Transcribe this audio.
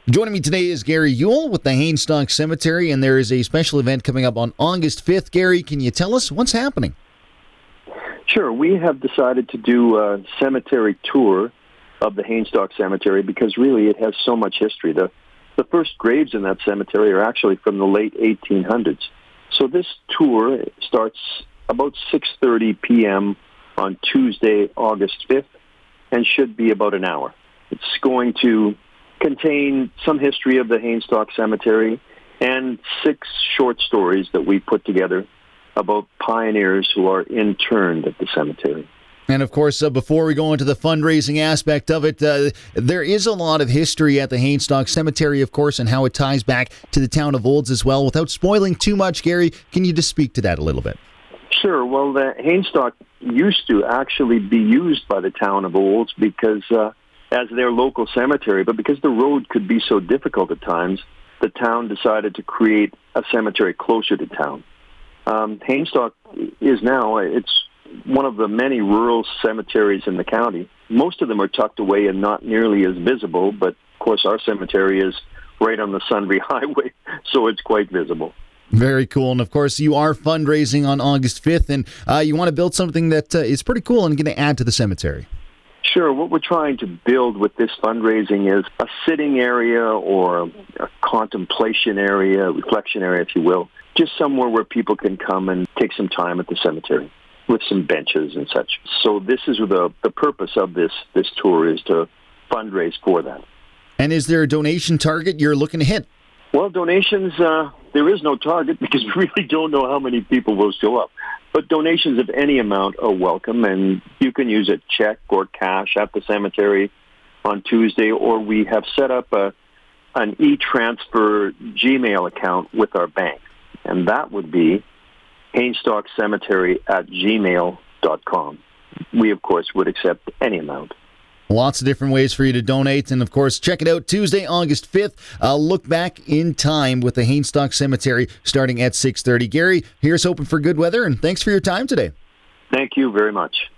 Joining me today is Gary Yule with the Hainstock Cemetery, and there is a special event coming up on August 5th. Gary, can you tell us what's happening? Sure. We have decided to do a cemetery tour of the Hainstock Cemetery because really it has so much history. The first graves in that cemetery are actually from the late 1800s. So this tour starts about 6:30 p.m. on Tuesday, August 5th, and should be about an hour. It's going to contain some history of the Hainstock Cemetery and 6 short stories that we put together about pioneers who are interned at the cemetery. And of course, before we go into the fundraising aspect of it, there is a lot of history at the Hainstock Cemetery, of course, and how it ties back to the town of Olds as well. Without spoiling too much, Gary, can you just speak to that a little bit? Sure. Well, the Hainstock used to actually be used by the town of Olds because as their local cemetery, but because the road could be so difficult at times, the town decided to create a cemetery closer to town. Hainstock is now, it's one of the many rural cemeteries in the county. Most of them are tucked away and not nearly as visible, but of course our cemetery is right on the Sunbury Highway, so it's quite visible. Very cool. And of course, you are fundraising on August 5th, and you want to build something that is pretty cool and going to add to the cemetery. Sure. What we're trying to build with this fundraising is a sitting area or a contemplation area, reflection area, if you will, just somewhere where people can come and take some time at the cemetery with some benches and such. So this is the purpose of this tour, is to fundraise for that. And is there a donation target you're looking to hit? Well, donations, there is no target because we really don't know how many people will show up. But donations of any amount are welcome, and you can use a check or cash at the cemetery on Tuesday, or we have set up an e-transfer Gmail account with our bank, and that would be hainstockcemetery@gmail.com. We, of course, would accept any amount. Lots of different ways for you to donate, and of course, check it out Tuesday, August 5th. Look back in time with the Hainstock Cemetery starting at 6:30. Gary, here's hoping for good weather, and thanks for your time today. Thank you very much.